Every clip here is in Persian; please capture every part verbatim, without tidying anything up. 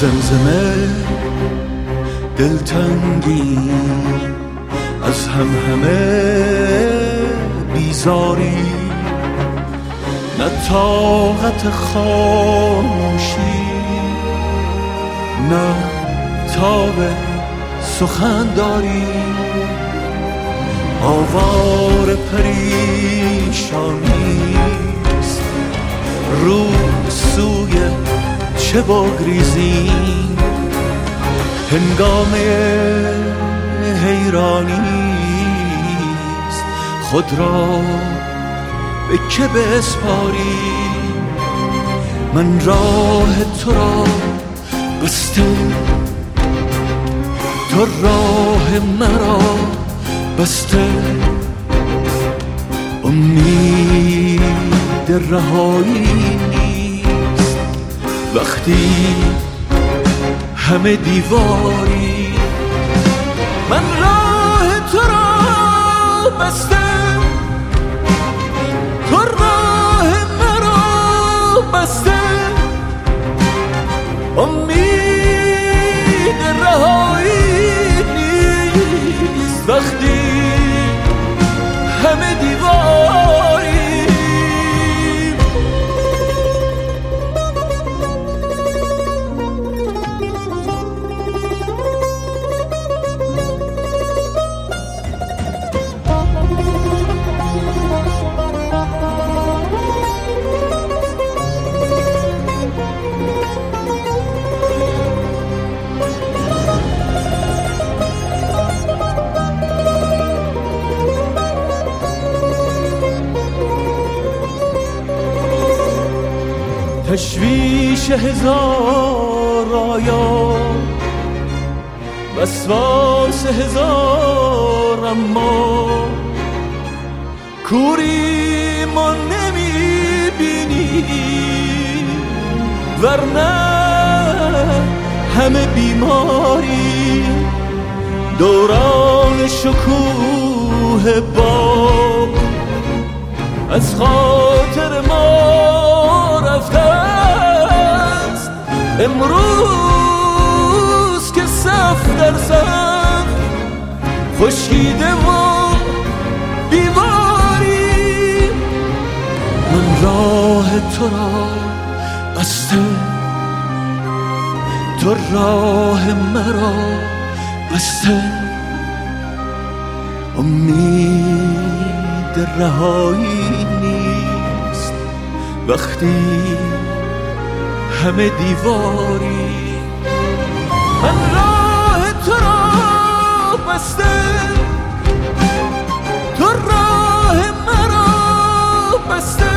زمزمه دلتنگی از هم همه بیزاری، نه طاقت خاموشی نه تاب سخن داری. آوار پریشانیست رو سوی چه بگریزیم، هنگامه حیرانیست خود را به که بسپاری. من راه تو را بسته، تو راه مرا بسته، امید رهایی نیست وقتی همه دیواری. من راه تو را بسته، تو راه مرا بسته، امید رهایی نیست وقتی همه دیواری. تشویش هزار آیا، وسواس هزار اما، کوری ما نمیبینی ورنه همه بیماری. دوران شکوه باب از خاطر ما رفته است، امروز که صف در صف خشکیده و بیماری. من راه تو را بسته، تو راه مرا بسته، امید رهایی نیست وقتی همه دیواری. من راه تو را بسته، تو راه مرا بسته،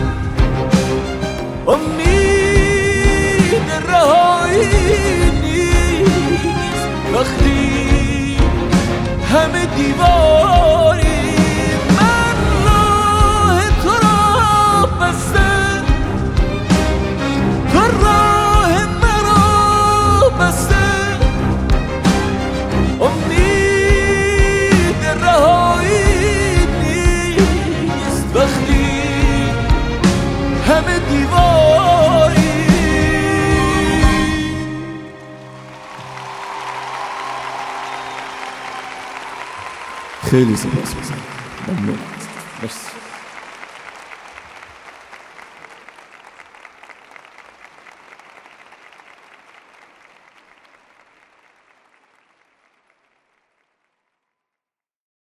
امید رهایی نیست وقتی همه دیواری. من راه تو را بسته، تو راه مرا بسته، امید رهایی نیست وقتی همه دیواری. خیلی سپاس گذارم. ممنون. مرسی.